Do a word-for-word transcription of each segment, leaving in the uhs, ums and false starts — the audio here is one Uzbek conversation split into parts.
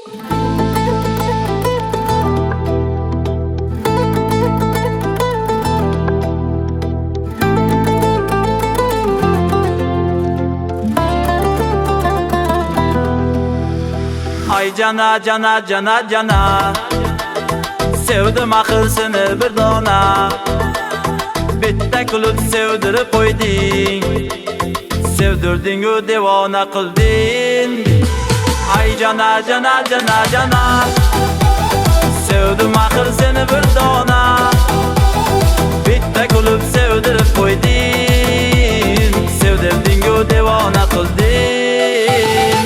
Ay cana cana cana cana, sevdim axir seni bir dona. Bitta kulib sevdirib qo'yding, sevdirding-u devona qilding. Ay cana cana cana cana, sevdim axir seni bir dona. Bitta kulib sevdirib qo'yding, sevdirding-u devona qilding.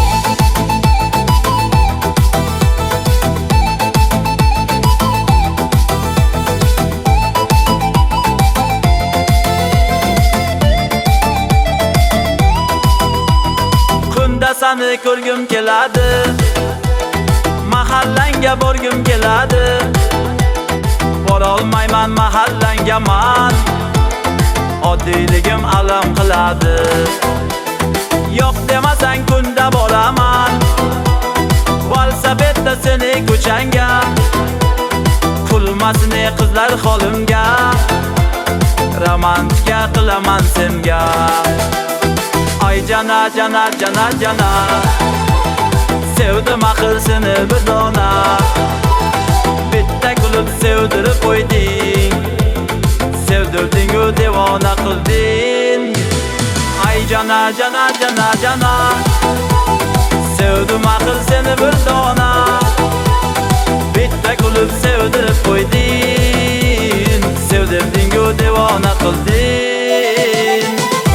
Seni ko'rgim keladi, mahallanga borgim keladi. Bora olmayman mahallanga man, oddiyligim alam qiladi. Yo'q demasang kunda boraman, valsabetda seni ko'changa. Kulmasin qizlar holimga, romantika qilaman senga. Ay cana cana cana cana, sevdim axir seni bir dona. Bitta kulib sevdirib qo'yding, sevdirding-u devona qilding. Ay cana cana cana cana, sevdim axir seni bir dona. Bitta kulib sevdirib qo'yding, sevdirding-u devona qilding.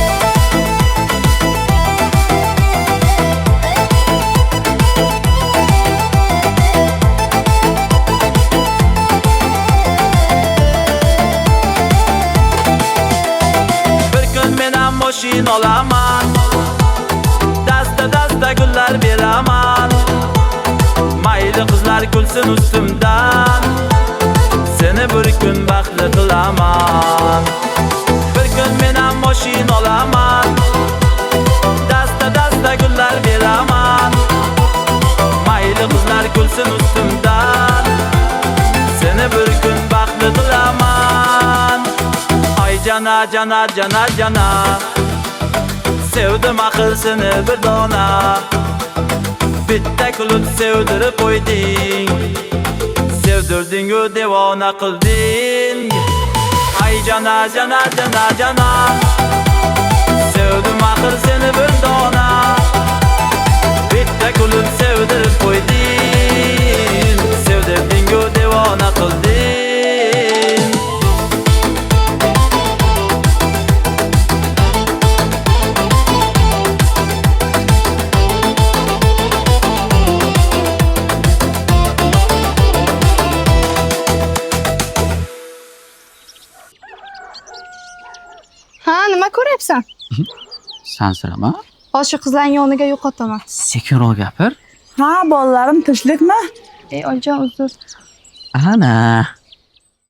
Moshin olaman, dasta dasta gullar beraman. Mayli qizlar kulsin ustimdan, seni bir kun baxtli qilaman. Bir kun men ham moshin olaman, dasta dasta gullar beraman. Mayli qizlar kulsin ustimdan, seni bir kun baxtli qilaman. Ay cana cana cana cana, sevdim axir seni bir dona. Bitta kulib sevdirib qo'yding, sevdirding-u devona qilding. Ay cana cana cana cana, sevdim axir seni bir dona. Bitta kulib sevdirib qo'yding, sevdirding-u devona qilding. Ha, nima ko'ryapsan? Sansirama. Hozir qizlarning yoniga yo'qotaman. Sekinroq gapir. Ha, bolalarim tinchlikmi? Ey, oyijon, uzr. Ana.